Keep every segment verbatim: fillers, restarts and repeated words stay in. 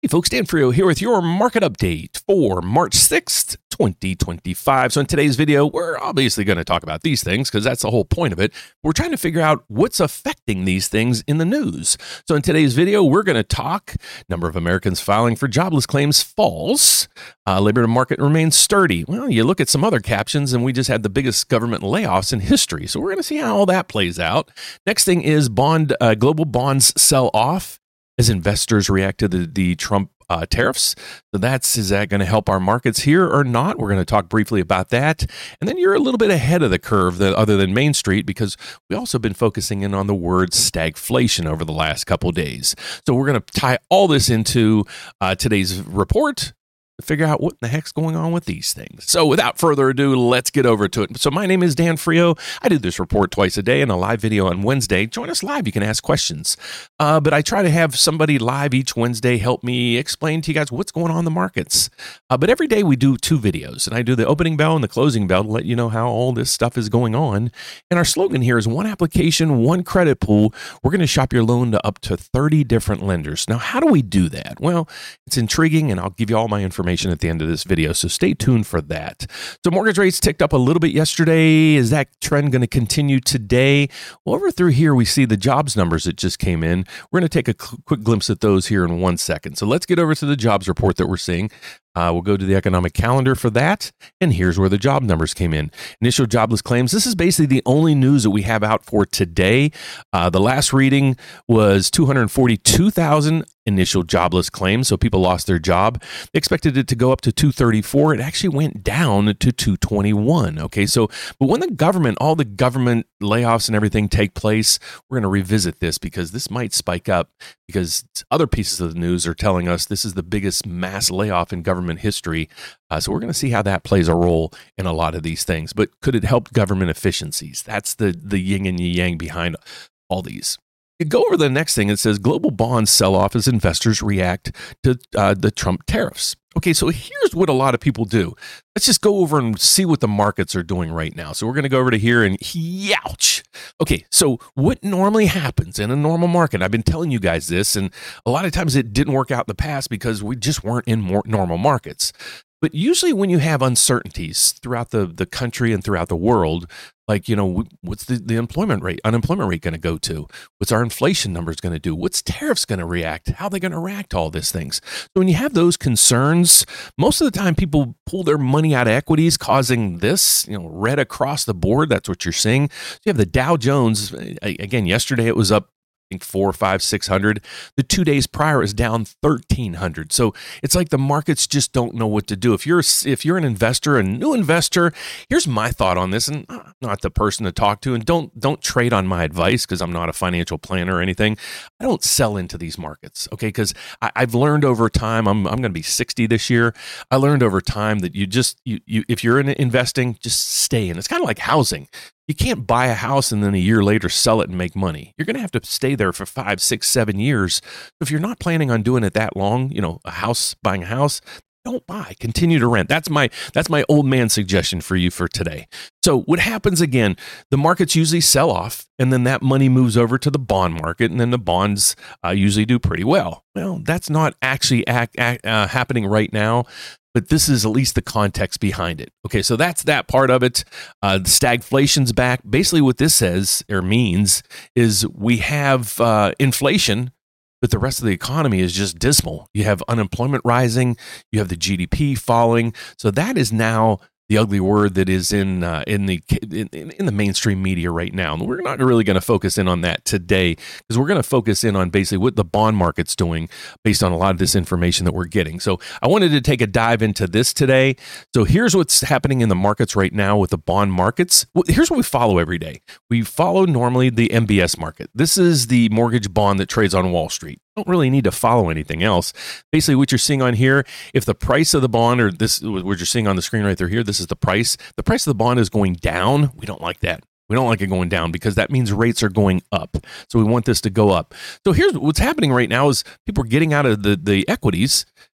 Hey folks, Dan Frio here with your market update for March sixth, twenty twenty-five. So in today's video, we're obviously going to talk about these things because that's the whole point of it. We're trying to figure out what's affecting these things in the news. So in today's video, we're going to talk number of Americans filing for jobless claims falls. Uh, labor market remains sturdy. Well, you look at some other captions and we just had the biggest government layoffs in history. So we're going to see how all that plays out. Next thing is bond uh, global bonds sell off as investors react to the, the Trump uh, tariffs. So that's, is that going to help our markets here or not? We're going to talk briefly about that. And then you're a little bit ahead of the curve that, other than Main Street, because we also been focusing in on the word stagflation over the last couple of days. So we're going to tie all this into uh, today's report to figure out what the heck's going on with these things. So without further ado, let's get over to it. So my name is Dan Frio. I do this report twice a day and a live video on Wednesday. Join us live. You can ask questions. Uh, but I try to have somebody live each Wednesday help me explain to you guys what's going on in the markets. Uh, but every day we do two videos, and I do the opening bell and the closing bell to let you know how all this stuff is going on. And our slogan here is one application, one credit pool. We're going to shop your loan to up to thirty different lenders. Now, how do we do that? Well, it's intriguing, and I'll give you all my information at the end of this video, so stay tuned for that. So mortgage rates ticked up a little bit yesterday. Is that trend going to continue today? Well, over through here, we see the jobs numbers that just came in. We're going to take a quick glimpse at those here in one second. So let's get over to the jobs report that we're seeing. Uh, we'll go to the economic calendar for that, and here's where the job numbers came in. Initial jobless claims. This is basically the only news that we have out for today. Uh, the last reading was two hundred forty-two thousand initial jobless claims, so people lost their job. They expected it to go up to two thirty-four. It actually went down to two twenty-one. Okay, so but when the government, all the government layoffs and everything take place, we're going to revisit this because this might spike up because other pieces of the news are telling us this is the biggest mass layoff in government history. Uh, so we're going to see how that plays a role in a lot of these things. But could it help government efficiencies? That's the, the yin and yang behind all these. You go over the next thing. It says global bonds sell off as investors react to uh, the Trump tariffs. Okay, so here's what a lot of people do. Let's just go over and see what the markets are doing right now. So we're going to go over to here and youch. Okay, so what normally happens in a normal market? I've been telling you guys this, and a lot of times it didn't work out in the past because we just weren't in more normal markets. But usually when you have uncertainties throughout the, the country and throughout the world, like, you know, what's the, the employment rate, unemployment rate going to go to? What's our inflation numbers going to do? What's tariffs going to react? How are they going to react to all these things? So when you have those concerns, most of the time people pull their money out of equities, causing this, you know, red across the board. That's what you're seeing. So you have the Dow Jones. Again, yesterday it was up I think four, five, six hundred. The two days prior is down thirteen hundred. So it's like the markets just don't know what to do. If you're if you're an investor, a new investor, here's my thought on this, and I'm not the person to talk to. And don't don't trade on my advice because I'm not a financial planner or anything. I don't sell into these markets, okay? Because I've learned over time. I'm I'm going to be sixty this year. I learned over time that you just you you if you're in investing, just stay in. It's kind of like housing. You can't buy a house and then a year later sell it and make money. You're going to have to stay there for five, six, seven years. If you're not planning on doing it that long, you know, a house, buying a house, don't buy. Continue to rent. That's my that's my old man suggestion for you for today. So what happens again, the markets usually sell off, and then that money moves over to the bond market, and then the bonds uh, usually do pretty well. Well, that's not actually act, act, uh, happening right now. But this is at least the context behind it. Okay, so that's that part of it. Uh, the stagflation's back. Basically what this says or means is we have uh, inflation, but the rest of the economy is just dismal. You have unemployment rising. You have the G D P falling. So that is now the ugly word that is in uh, in the in, in the mainstream media right now. And we're not really going to focus in on that today because we're going to focus in on basically what the bond market's doing based on a lot of this information that we're getting. So I wanted to take a dive into this today. So here's what's happening in the markets right now with the bond markets. Here's what we follow every day. We follow normally the M B S market. This is the mortgage bond that trades on Wall Street. Don't really need to follow anything else. Basically, what you're seeing on here, if the price of the bond, or this, what you're seeing on the screen right there here, this is the price. The price of the bond is going down. We don't like that. We don't like it going down because that means rates are going up. So we want this to go up. So here's what's happening right now is people are getting out of the, the equities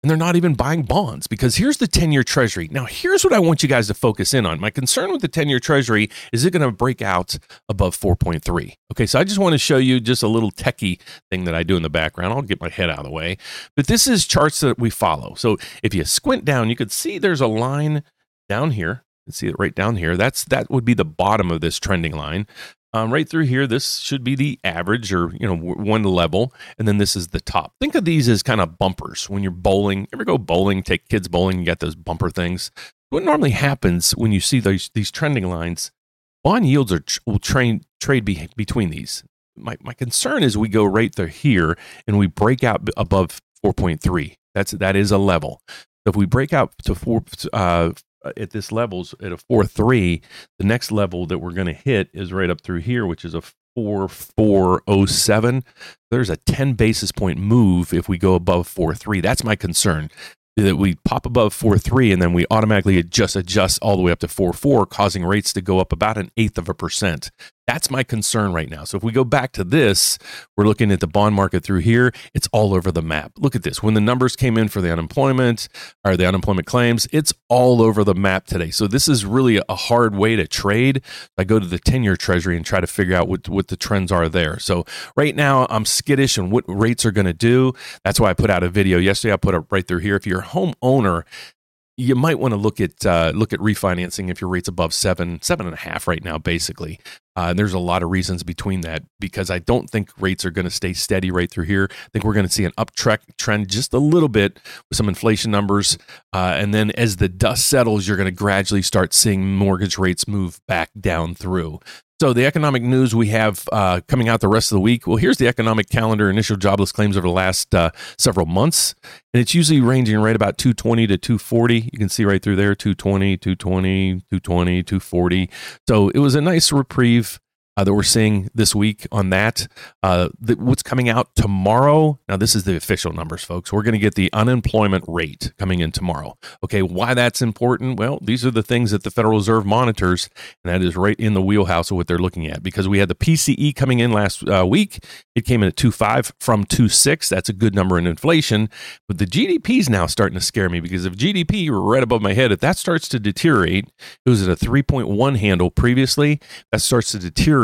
and they're not even buying bonds, because here's the ten-year Treasury. Now, here's what I want you guys to focus in on. My concern with the ten-year Treasury is it going to break out above four point three. Okay, so I just want to show you just a little techie thing that I do in the background. I'll get my head out of the way. But this is charts that we follow. So if you squint down, you could see there's a line down here. You can see it right down here. That's That would be the bottom of this trending line. Um, right through here, this should be the average, or, you know, one level, and then this is the top. Think of these as kind of bumpers. When you're bowling, ever go bowling, take kids bowling, you got those bumper things. What normally happens when you see these, these trending lines, bond yields are will train, trade be, between these. My, my concern is we go right through here and we break out above four point three. That's, that is a level. So if we break out to four, uh, at this level's at a four three, the next level that we're going to hit is right up through here, which is a four four oh seven. There's a ten basis point move if we go above four three. That's my concern, that we pop above four three and then we automatically just adjust all the way up to four four, causing rates to go up about an eighth of a percent. That's my concern right now. So if we go back to this, we're looking at the bond market through here. It's all over the map. Look at this. When the numbers came in for the unemployment or the unemployment claims, it's all over the map today. So this is really a hard way to trade. I go to the ten-year Treasury and try to figure out what, what the trends are there. So right now I'm skittish on what rates are going to do. That's why I put out a video yesterday. I put it right through here. If you're a homeowner, you might want to look at uh, look at refinancing if your rate's above seven, seven and a half right now, basically. Uh, and there's a lot of reasons between that, because I don't think rates are going to stay steady right through here. I think we're going to see an uptrend trend just a little bit with some inflation numbers. Uh, and then as the dust settles, you're going to gradually start seeing mortgage rates move back down through. So the economic news we have uh, coming out the rest of the week. Well, here's the economic calendar, initial jobless claims over the last uh, several months. And it's usually ranging right about two twenty to two forty. You can see right through there, two twenty, two twenty, two twenty, two forty. So it was a nice reprieve uh, that we're seeing this week on that. Uh, the, what's coming out tomorrow? Now, this is the official numbers, folks. We're going to get the unemployment rate coming in tomorrow. Okay, why that's important? Well, these are the things that the Federal Reserve monitors, and that is right in the wheelhouse of what they're looking at, because we had the P C E coming in last uh, week. It came in at two point five from two point six. That's a good number in inflation. But the G D P is now starting to scare me, because if G D P, right above my head, if that starts to deteriorate, it was at a three point one handle previously, that starts to deteriorate,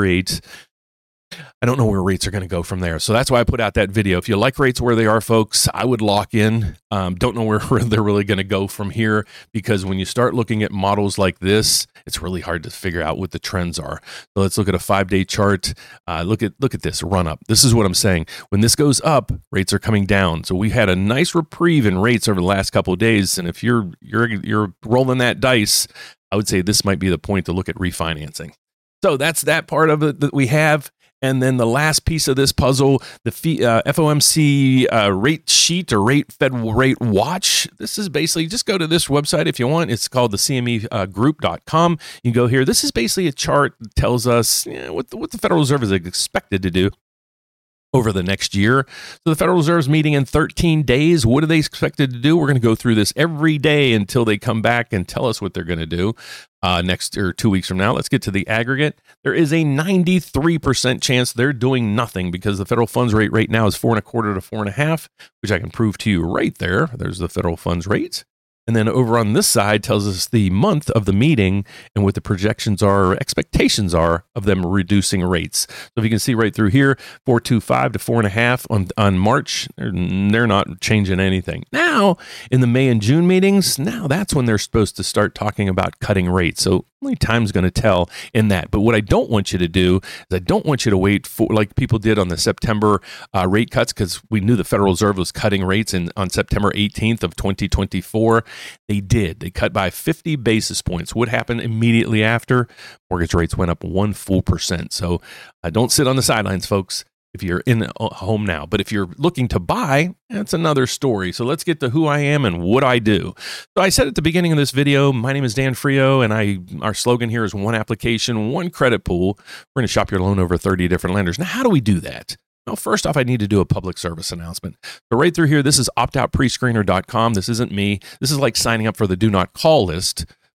I don't know where rates are going to go from there. So that's why I put out that video. If you like rates where they are, folks, I would lock in. Um, don't know where they're really going to go from here, because when you start looking at models like this, it's really hard to figure out what the trends are. So let's look at a five-day chart. Uh, look at look at this run up. This is what I'm saying. When this goes up, rates are coming down. So we had a nice reprieve in rates over the last couple of days. And if you're you're you're rolling that dice, I would say this might be the point to look at refinancing. So that's that part of it that we have. And then the last piece of this puzzle, the uh, F O M C uh, rate sheet or rate Fed rate watch. This is basically, just go to this website if you want. It's called the C M E group dot com. You go here. This is basically a chart that tells us, you know, what, the, what the Federal Reserve is expected to do over the next year. So the Federal Reserve is meeting in thirteen days. What are they expected to do? We're going to go through this every day until they come back and tell us what they're going to do uh, next or two weeks from now. Let's get to the aggregate. There is a ninety-three percent chance they're doing nothing, because the federal funds rate right now is four and a quarter to four and a half, which I can prove to you right there. There's the federal funds rate. And then over on this side tells us the month of the meeting and what the projections are, or expectations are of them reducing rates. So if you can see right through here, four point two five to four point five on, on March, they're, they're not changing anything. Now, in the May and June meetings, now that's when they're supposed to start talking about cutting rates. So only time's going to tell in that. But what I don't want you to do is I don't want you to wait for, like people did on the September uh, rate cuts, because we knew the Federal Reserve was cutting rates in, on September eighteenth of twenty twenty-four. They did. They cut by fifty basis points. What happened immediately after? Mortgage rates went up one full percent. So uh, don't sit on the sidelines, folks, if you're in a home now. But if you're looking to buy, that's another story. So let's get to who I am and what I do. So I said at the beginning of this video, my name is Dan Frio, and I our slogan here is one application, one credit pool. We're going to shop your loan over thirty different lenders. Now, how do we do that? Well, first off, I need to do a public service announcement. So right through here, this is opt out pre screener dot com. This isn't me. This is like signing up for the do not call list.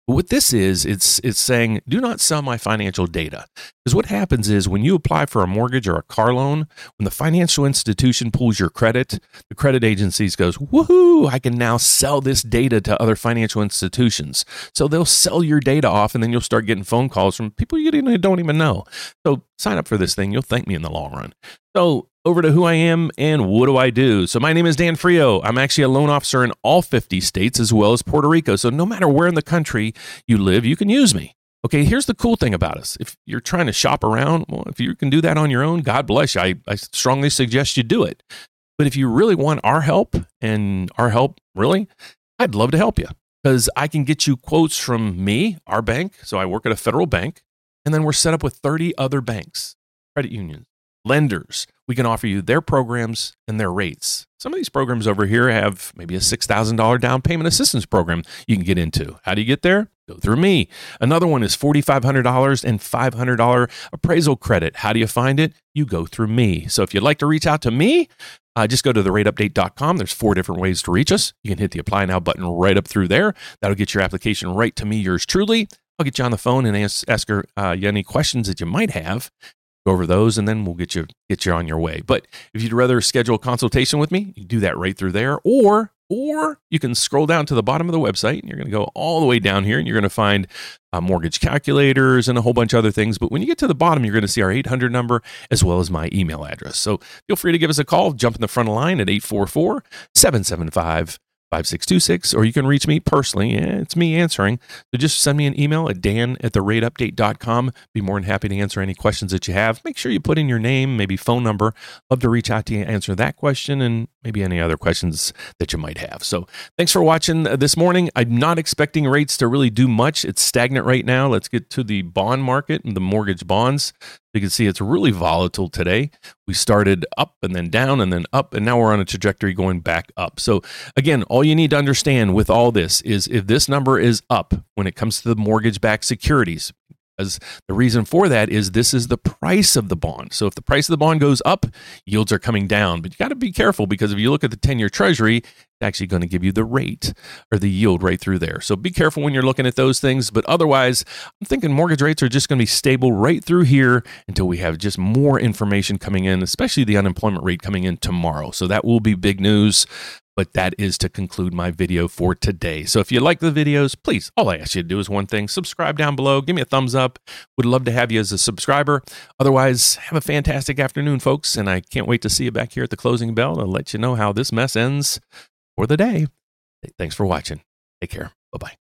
But what this is, it's it's saying, do not sell my financial data. Because what happens is when you apply for a mortgage or a car loan, when the financial institution pulls your credit, the credit agencies goes, woohoo, I can now sell this data to other financial institutions. So they'll sell your data off, and then you'll start getting phone calls from people you don't even know. So sign up for this thing. You'll thank me in the long run. So over to who I am and what do I do. So my name is Dan Frio. I'm actually a loan officer in all fifty states as well as Puerto Rico. So no matter where in the country you live, you can use me. Okay, here's the cool thing about us. If you're trying to shop around, well, if you can do that on your own, God bless you. I, I strongly suggest you do it. But if you really want our help, and our help, really, I'd love to help you because I can get you quotes from me, our bank. So I work at a federal bank, and then we're set up with thirty other banks, credit unions, lenders. We can offer you their programs and their rates. Some of these programs over here have maybe a six thousand dollars down payment assistance program you can get into. How do you get there? Go through me. Another one is four thousand five hundred dollars and five hundred dollars appraisal credit. How do you find it? You go through me. So if you'd like to reach out to me, uh, just go to the rate update dot com. There's four different ways to reach us. You can hit the apply now button right up through there. That'll get your application right to me, yours truly. I'll get you on the phone and ask, ask her uh, you any questions that you might have. Go over those, and then we'll get you get you on your way. But if you'd rather schedule a consultation with me, you can do that right through there, or or you can scroll down to the bottom of the website, and you're going to go all the way down here, and you're going to find uh, mortgage calculators and a whole bunch of other things. But when you get to the bottom, you're going to see our eight hundred number as well as my email address. So feel free to give us a call. Jump in the front of the line at eight four four, seven seven five, five six two six, or you can reach me personally. Yeah, it's me answering. So just send me an email at dan at the rate update dot com. Be more than happy to answer any questions that you have. Make sure you put in your name, maybe phone number. Love to reach out to you, answer that question, and maybe any other questions that you might have. So thanks for watching this morning. I'm not expecting rates to really do much. It's stagnant right now. Let's get to the bond market and the mortgage bonds. You can see it's really volatile today. We started up and then down and then up, and now we're on a trajectory going back up. So again, all you need to understand with all this is if this number is up when it comes to the mortgage-backed securities, as the reason for that is this is the price of the bond. So if the price of the bond goes up, yields are coming down. But you got to be careful because if you look at the ten-year Treasury, it's actually going to give you the rate or the yield right through there. So be careful when you're looking at those things. But otherwise, I'm thinking mortgage rates are just going to be stable right through here until we have just more information coming in, especially the unemployment rate coming in tomorrow. So that will be big news. But that is to conclude my video for today. So if you like the videos, please, all I ask you to do is one thing. Subscribe down below. Give me a thumbs up. Would love to have you as a subscriber. Otherwise, have a fantastic afternoon, folks. And I can't wait to see you back here at the closing bell to let you know how this mess ends for the day. Thanks for watching. Take care. Bye-bye.